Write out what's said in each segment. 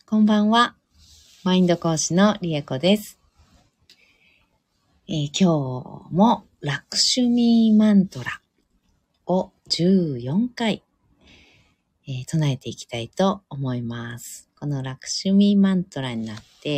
こんばんは。マインド講師のりえこです。今日もラクシュミーマントラを14回、唱えていきたいと思います。このラクシュミーマントラになって、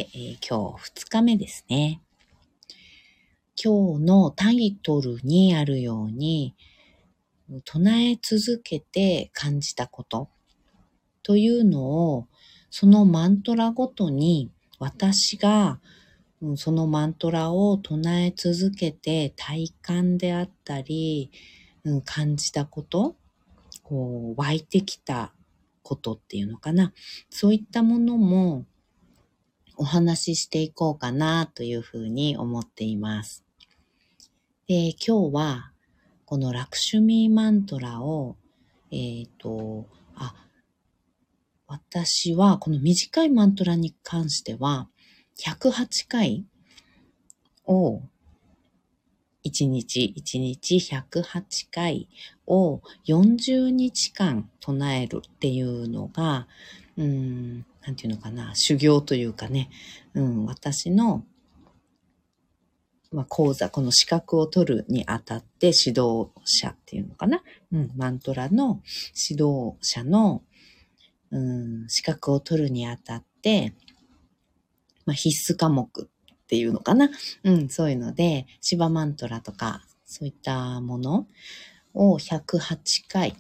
今日2日目ですね。今日のタイトルにあるように、唱え続けて感じたことというのを、そのマントラごとに私がそのマントラを唱え続けて体感であったり、感じたこと、湧いてきたことっていうのかな。そういったものもお話ししていこうかなというふうに思っています。で、今日はこのラクシュミーマントラを、私はこの短いマントラに関しては108回を1日108回を40日間唱えるっていうのが、なんていうのかな、修行というかね、私の、講座、この資格を取るにあたって指導者っていうのかな、マントラの指導者の資格を取るにあたって、必須科目っていうのかな。そういうので、シバマントラとか、そういったものを108回、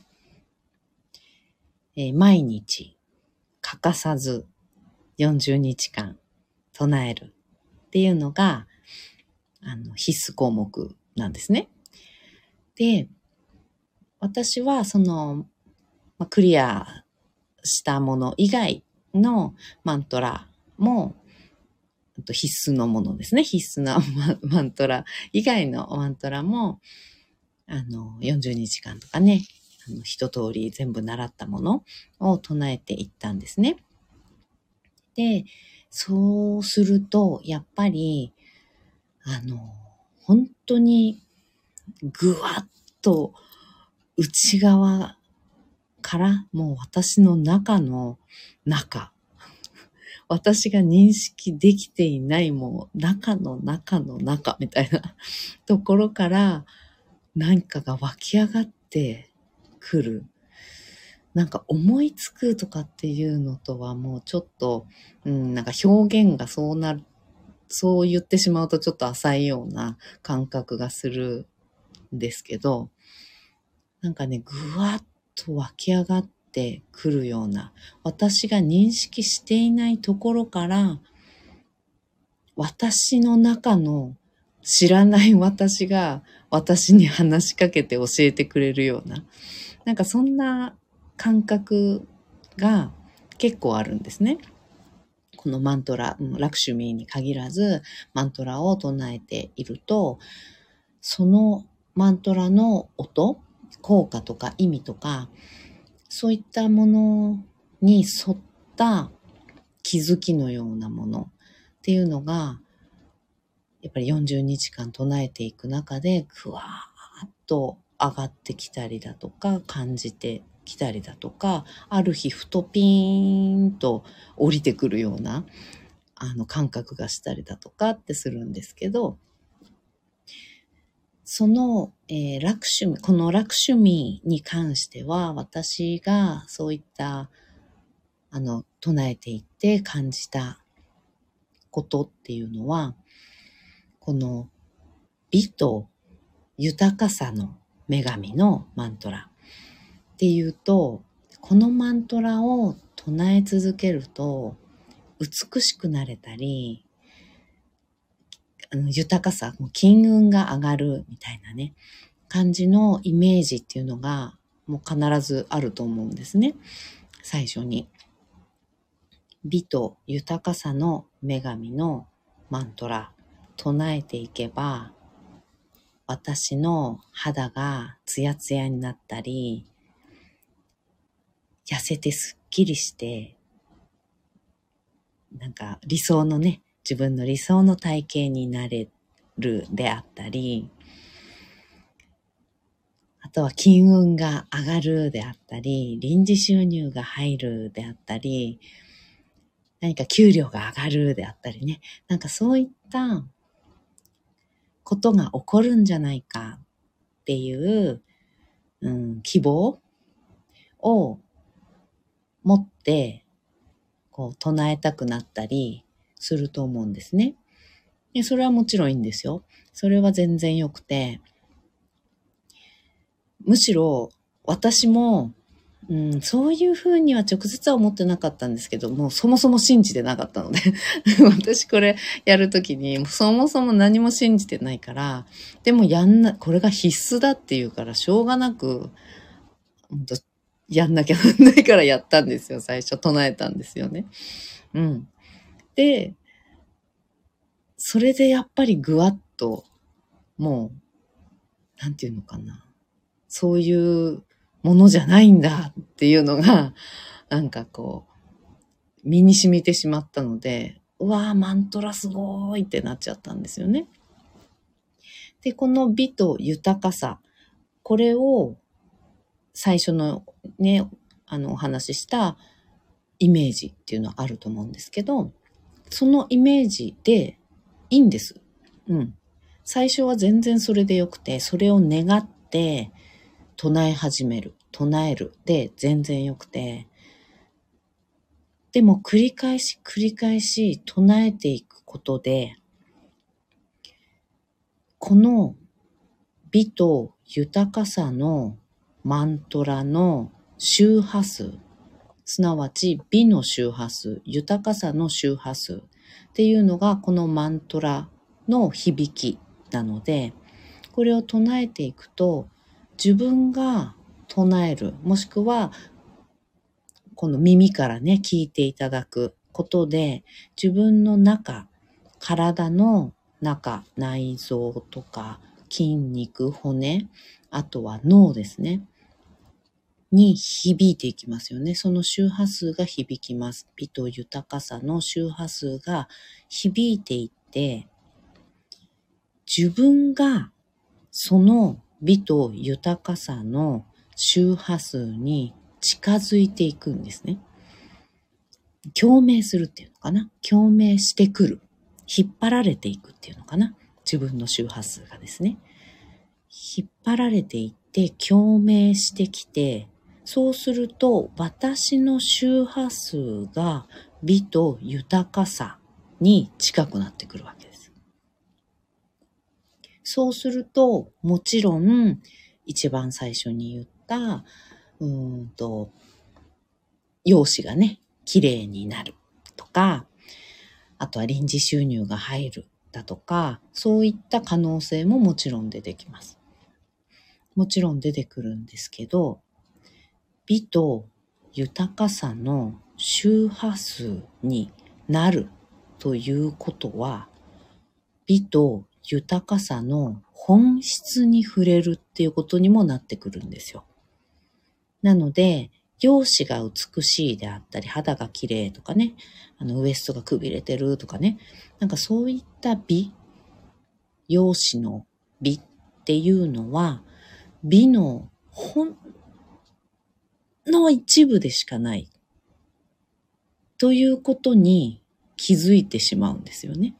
毎日欠かさず40日間唱えるっていうのが、必須項目なんですね。で、私はその、クリアしたもの以外のマントラも必須のものですね。必須なマントラ以外のマントラも40日間とかね、一通り全部習ったものを唱えていったんですね。で、そうするとやっぱり本当にぐわっと内側からもう私の中の中、私が認識できていないもう中の中の中みたいなところから何かが湧き上がってくる。なんか思いつくとかっていうのとはもうちょっと、なんか表現がそう言ってしまうとちょっと浅いような感覚がするんですけど、なんかね、ぐわっと湧き上がってくるような、私が認識していないところから、私の中の知らない私が私に話しかけて教えてくれるような、なんかそんな感覚が結構あるんですね。このマントラ、ラクシュミーに限らずマントラを唱えていると、そのマントラの音、効果とか意味とか、そういったものに沿った気づきのようなものっていうのが、やっぱり40日間唱えていく中で、ぐわーっと上がってきたりだとか、感じてきたりだとか、ある日ふとピーンと降りてくるような、感覚がしたりだとかってするんですけど、その、このラクシュミーに関しては、私がそういった、唱えていって感じたことっていうのは、この美と豊かさの女神のマントラっていうと、このマントラを唱え続けると美しくなれたり、豊かさ、金運が上がるみたいなね、感じのイメージっていうのがもう必ずあると思うんですね。最初に。美と豊かさの女神のマントラ唱えていけば、私の肌がツヤツヤになったり、痩せてすっきりして、なんか理想のね、自分の理想の体型になれるであったり、あとは金運が上がるであったり、臨時収入が入るであったり、 何か給料が上がるであったりね、なんかそういったことが起こるんじゃないかっていう、希望を持ってこう唱えたくなったりすると思うんですね。で、それはもちろんいいんですよ。それは全然良くて、むしろ私も、そういうふうには直接は思ってなかったんですけども、そもそも信じてなかったので私これやるときにそもそも何も信じてないから、でもこれが必須だっていうからしょうがなくやんなきゃなんないからやったんですよ。最初唱えたんですよね。で、それでやっぱりぐわっと、もう、なんていうのかな。そういうものじゃないんだっていうのが、なんかこう、身に染みてしまったので、うわー、マントラすごーいってなっちゃったんですよね。で、この美と豊かさ、これを最初のね、お話ししたイメージっていうのはあると思うんですけど、そのイメージでいいんです。最初は全然それでよくて、それを願って唱えるで全然よくて、でも繰り返し唱えていくことで、この美と豊かさのマントラの周波数、すなわち美の周波数、豊かさの周波数っていうのがこのマントラの響きなので、これを唱えていくと、自分が唱える、もしくはこの耳からね、聞いていただくことで、自分の中、体の中、内臓とか筋肉、骨、あとは脳ですね。に響いていきますよね。その周波数が響きます。美と豊かさの周波数が響いていって、自分がその美と豊かさの周波数に近づいていくんですね。共鳴するっていうのかな。共鳴してくる。引っ張られていくっていうのかな。自分の周波数がですね。引っ張られていって共鳴してきて、そうすると私の周波数が美と豊かさに近くなってくるわけです。そうすると、もちろん一番最初に言った容姿がね、綺麗になるとか、あとは臨時収入が入るだとか、そういった可能性ももちろん出てきます。もちろん出てくるんですけど、美と豊かさの周波数になるということは、美と豊かさの本質に触れるっていうことにもなってくるんですよ。なので、容姿が美しいであったり、肌が綺麗とかね、ウエストがくびれてるとかね、なんかそういった美、容姿の美っていうのは、美のほんの一部でしかないということに気づいてしまうんですよね。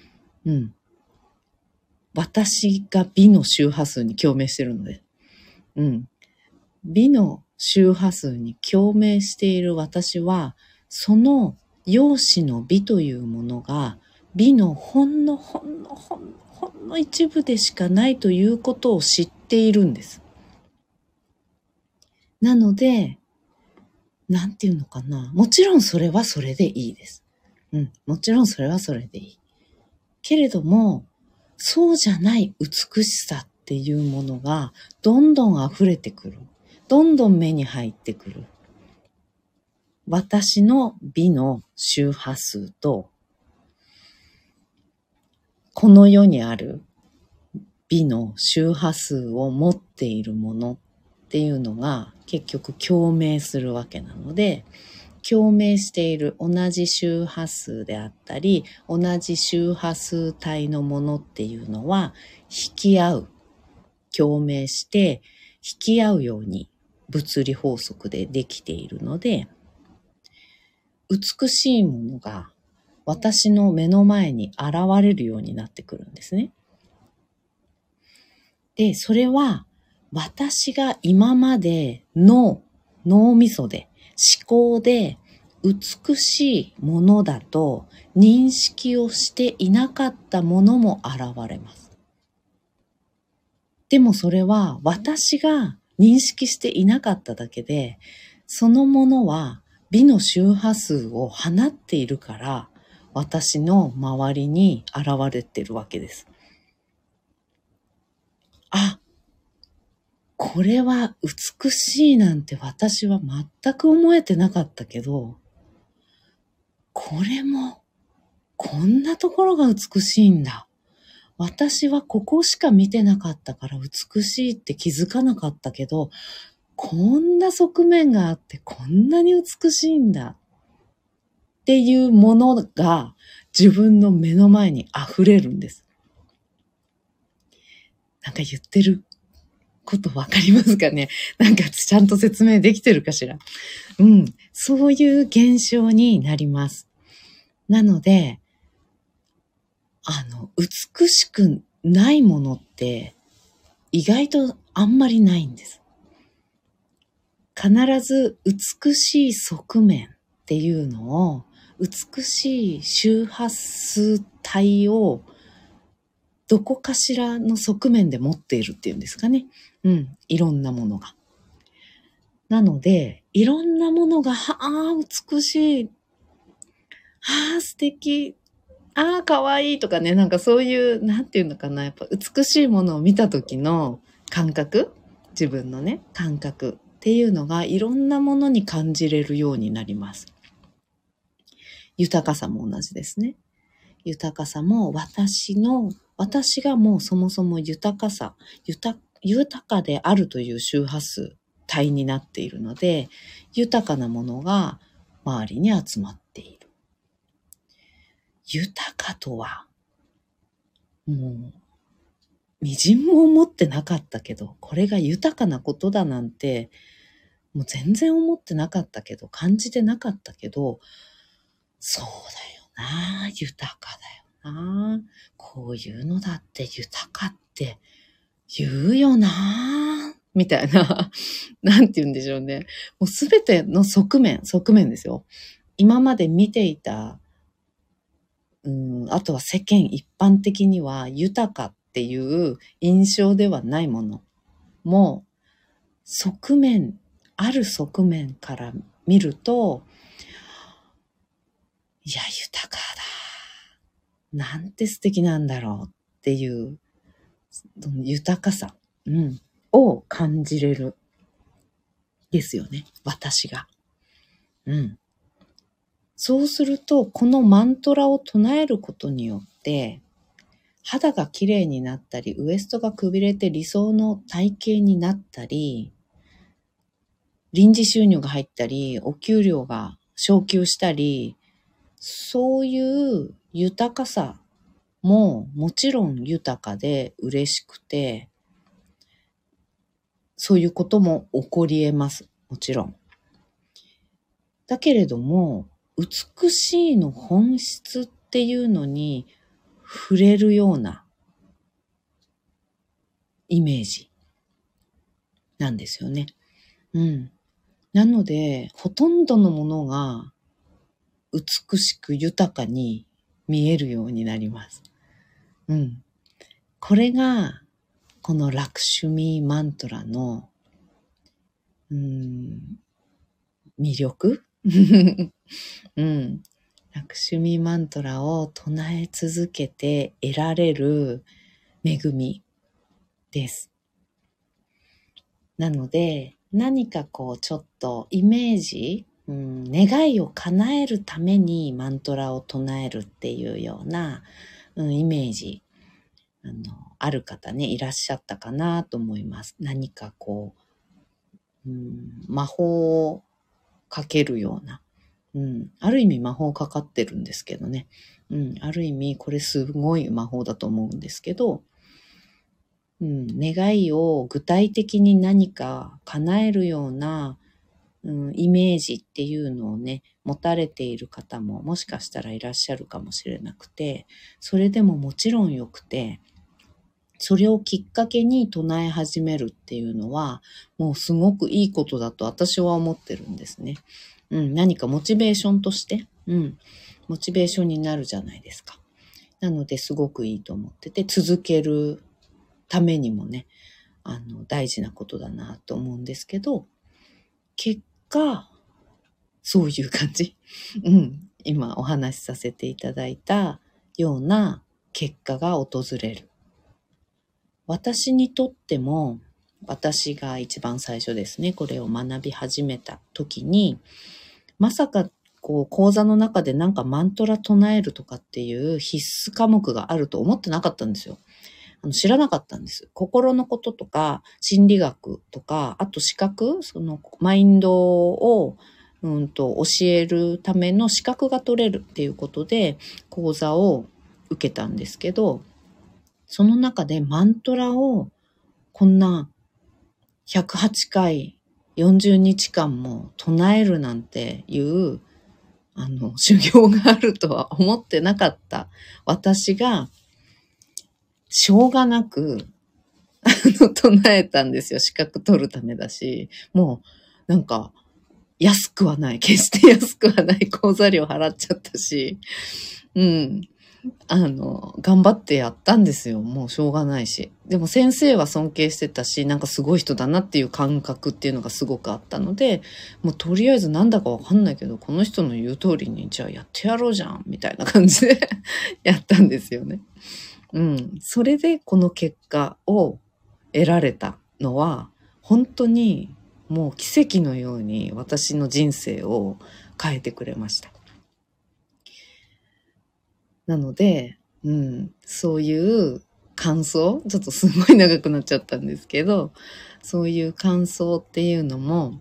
私が美の周波数に共鳴してるので。美の周波数に共鳴している私は、その容姿の美というものが、美のほんの一部でしかないということを知っているんです。なので、なんていうのかな。もちろんそれはそれでいいです。もちろんそれはそれでいい。けれども、そうじゃない美しさっていうものがどんどん溢れてくる。どんどん目に入ってくる。私の美の周波数と、この世にある美の周波数を持っているものっていうのが結局共鳴するわけなので、共鳴している同じ周波数であったり、同じ周波数帯のものっていうのは引き合う、共鳴して引き合うように物理法則でできているので、 美しいものが私の目の前に現れるようになってくるんですね。で、それは私が今まで脳みそで、思考で美しいものだと認識をしていなかったものも現れます。でもそれは私が認識していなかっただけで、そのものは美の周波数を放っているから、私の周りに現れているわけです。あ、これは美しいなんて私は全く思えてなかったけど、これもこんなところが美しいんだ。私はここしか見てなかったから美しいって気づかなかったけど、こんな側面があってこんなに美しいんだっていうものが自分の目の前に溢れるんです。なんか言ってることわかりますかね？なんかちゃんと説明できてるかしら？そういう現象になります。なので、美しくないものって意外とあんまりないんです。必ず美しい側面っていうのを、美しい周波数帯をどこかしらの側面で持っているっていうんですかね。いろんなものが。なので、いろんなものが、美しい、素敵、可愛いとかね、なんかそういう、なんていうのかな、やっぱ美しいものを見た時の感覚、自分のね、感覚っていうのがいろんなものに感じれるようになります。豊かさも同じですね。豊かさも私がもうそもそも豊かであるという周波数帯になっているので、豊かなものが周りに集まっている。豊かとは、もう、みじんも思ってなかったけど、これが豊かなことだなんて、もう全然思ってなかったけど、感じてなかったけど、そうだよな、豊かだよな。こういうのだって豊かって言うよな、みたいな、なんて言うんでしょうね。もうすべての側面ですよ。今まで見ていた、あとは世間一般的には豊かっていう印象ではないものも、ある側面から見ると、いや、豊かだ。なんて素敵なんだろうっていう、豊かさ、を感じれる。ですよね。私が。そうすると、このマントラを唱えることによって、肌が綺麗になったり、ウエストがくびれて理想の体型になったり、臨時収入が入ったり、お給料が昇給したり、そういう豊かさももちろん豊かで嬉しくて、そういうことも起こり得ます。もちろん。だけれども、美しいの本質っていうのに触れるようなイメージなんですよね。なので、ほとんどのものが美しく豊かに見えるようになります。これが、このラクシュミーマントラの、魅力ラクシュミーマントラを唱え続けて得られる恵みです。なので、何かこうちょっとイメージ、願いを叶えるためにマントラを唱えるっていうような、イメージ、ある方ね、いらっしゃったかなと思います。何かこう、魔法をかけるような、ある意味魔法かかってるんですけどね、ある意味これすごい魔法だと思うんですけど、願いを具体的に何か叶えるような、 イメージっていうのをね、持たれている方ももしかしたらいらっしゃるかもしれなくて、それでももちろんよくて、それをきっかけに唱え始めるっていうのは、もうすごくいいことだと私は思ってるんですね。何かモチベーションとして、モチベーションになるじゃないですか。なのですごくいいと思ってて、続けるためにもね、大事なことだなと思うんですけど、結果、そういう感じ。今お話しさせていただいたような結果が訪れる。私にとっても、私が一番最初ですね、これを学び始めた時に、まさか講座の中でなんかマントラ唱えるとかっていう必須科目があると思ってなかったんですよ。知らなかったんです。心のこととか、心理学とか、あと資格、そのマインドを、教えるための資格が取れるっていうことで講座を受けたんですけど、その中でマントラをこんな108回40日間も唱えるなんていう修行があるとは思ってなかった私がしょうがなく唱えたんですよ。資格取るためだし、もうなんか安くはない、決して安くはない講座料払っちゃったし、頑張ってやったんですよ。もうしょうがないし。でも先生は尊敬してたし、なんかすごい人だなっていう感覚っていうのがすごくあったので、もうとりあえずなんだかわかんないけど、この人の言う通りにじゃあやってやろうじゃん、みたいな感じでやったんですよね。それでこの結果を得られたのは、本当にもう奇跡のように私の人生を変えてくれました。なので、そういう感想、ちょっとすごい長くなっちゃったんですけど、そういう感想っていうのも、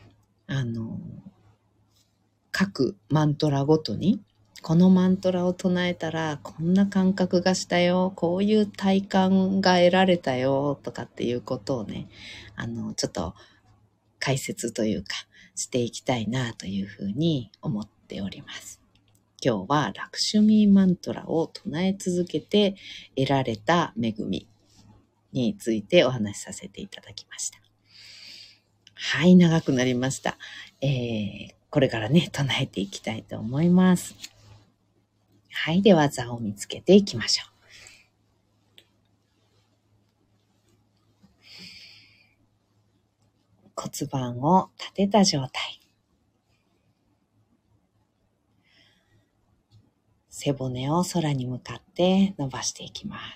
各マントラごとに、このマントラを唱えたらこんな感覚がしたよ、こういう体感が得られたよとかっていうことをね、ちょっと解説というかしていきたいなというふうに思っております。今日はラクシュミーマントラを唱え続けて得られた恵みについてお話しさせていただきました。はい、長くなりました。これからね、唱えていきたいと思います。はい、では座を見つけていきましょう。骨盤を立てた状態。背骨を空に向かって伸ばしていきます。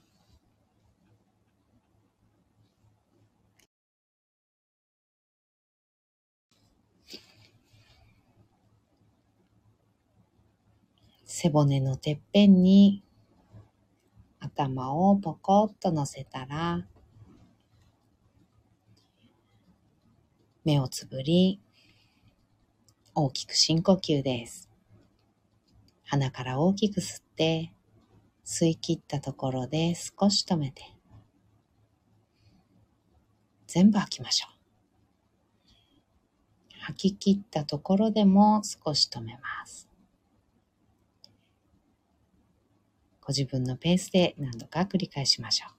背骨のてっぺんに頭をポコッと乗せたら、目をつぶり、大きく深呼吸です。鼻から大きく吸って、吸い切ったところで少し止めて、全部吐きましょう。吐き切ったところでも少し止めます。ご自分のペースで何度か繰り返しましょう。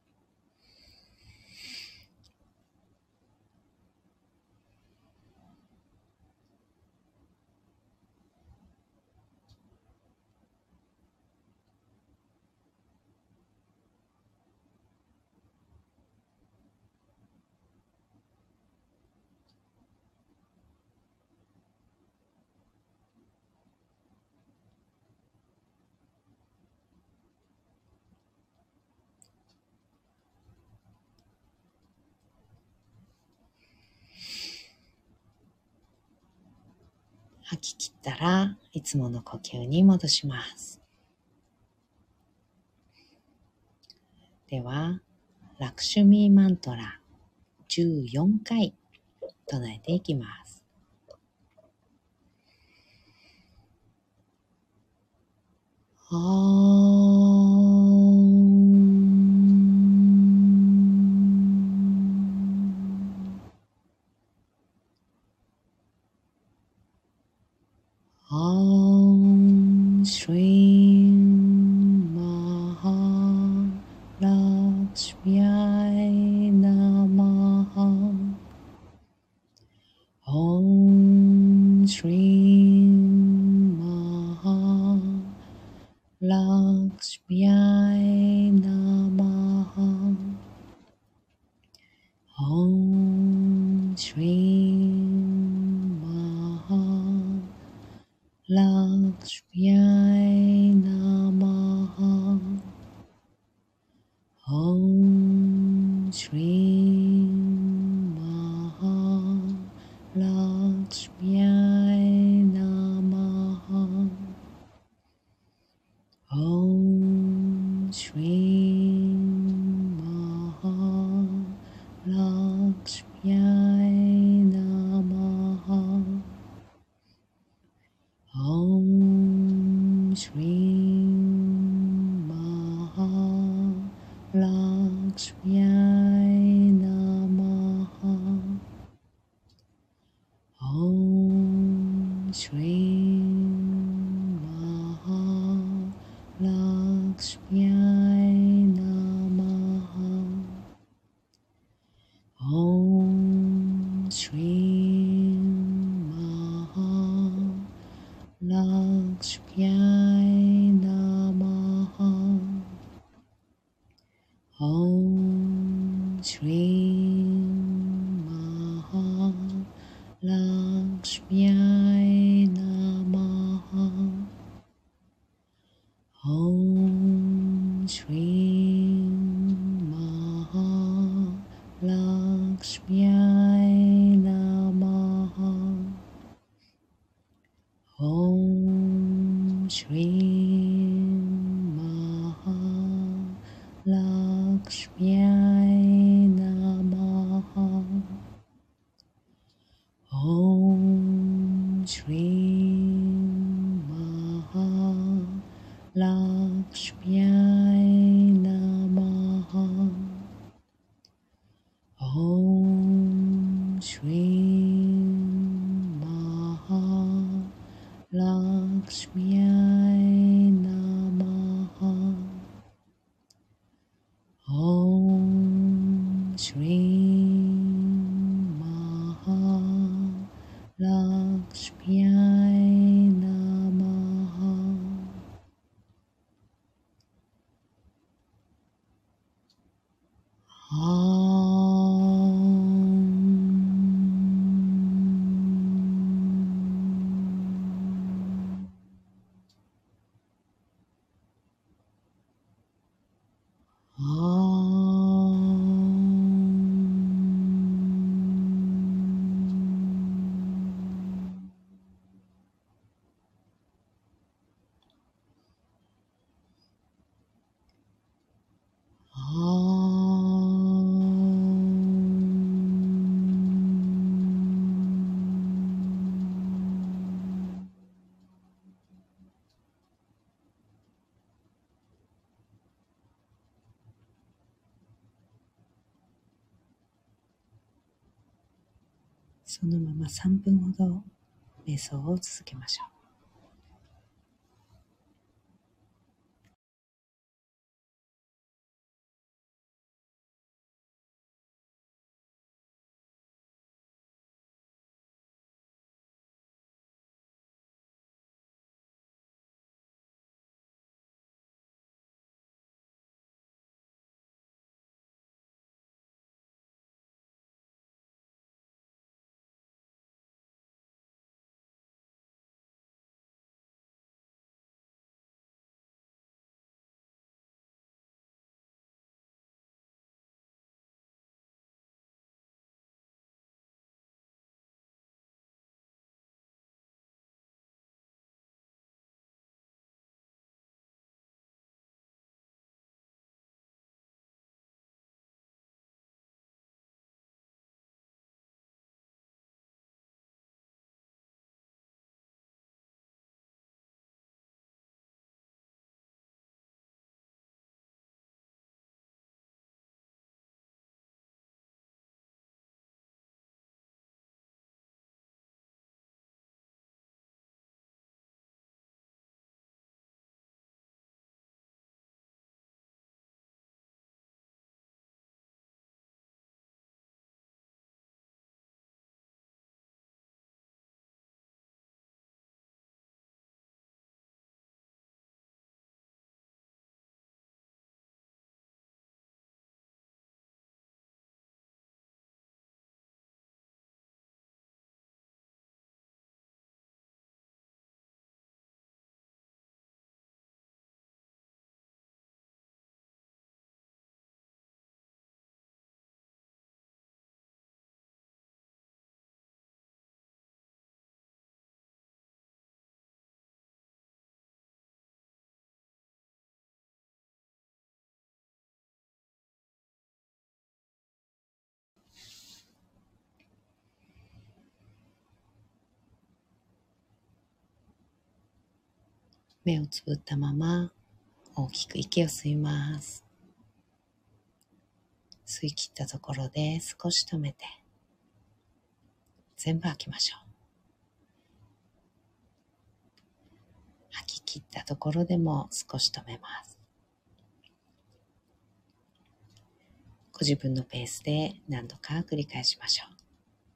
吐き切ったらいつもの呼吸に戻します。では、ラクシュミーマントラ14回唱えていきます。 Om Shri Mahalakshmiyai Namaha. Om Shri Mahalakshmiyai Namaha. Om Shri Mahalakshmiyai Namaha. Om Shri Mahalakshmiyai Namaha. Om Shri Mahalakshmiyai Namaha. Om Shri Mahalakshmiyai Namaha. Om Shri Mahalakshmiyai Namaha. Om Shri Mahalakshmiyai Namaha. Om Shri Mahalakshmiyai Namaha. Om Shri Mahalakshmiyai Namaha. Om Shri Mahalakshmiyai Namaha. Om Shri Mahalakshmiyai Namaha. Om Shri Mahalakshmiyai Namaha. Om Shri Mahalakshmiyai Namaha.そのまま3分ほど瞑想を続けましょう。 目をつぶったまま大きく息を吸います。吸い切ったところで少し止めて、全部吐きましょう。吐き切ったところでも少し止めます。ご自分のペースで何度か繰り返しましょう。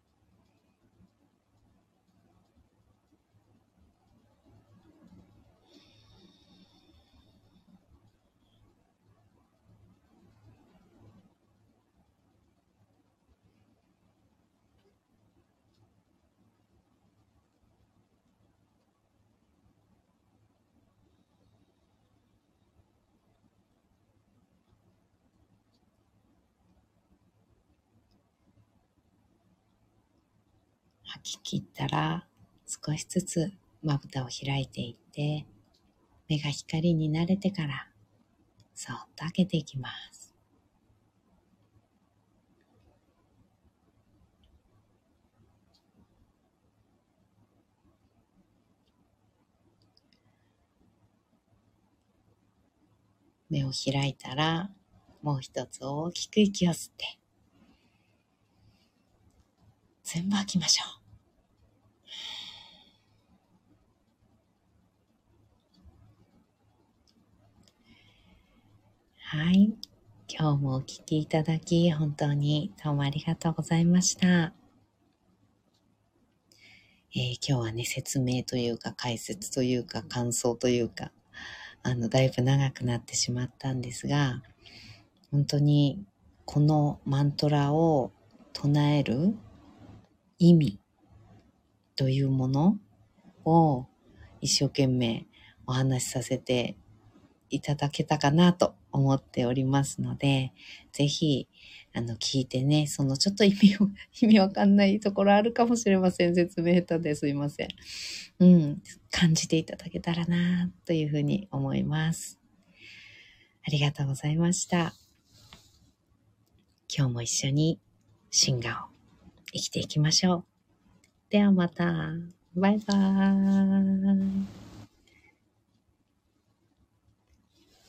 吐き切ったら少しずつまぶたを開いていって、目が光に慣れてからそっと開けていきます。目を開いたらもう一つ大きく息を吸って全部吐きましょう。はい。今日もお聞きいただき本当にどうもありがとうございました。今日はね、説明というか解説というか感想というか、だいぶ長くなってしまったんですが、本当にこのマントラを唱える意味というものを一生懸命お話しさせていただけたかなと思っておりますので、ぜひ聞いてね、そのちょっと意味わかんないところあるかもしれません。説明下手ですいません。感じていただけたらなというふうに思います。ありがとうございました。今日も一緒にシンガを生きていきましょう。ではまた。バイバーイ。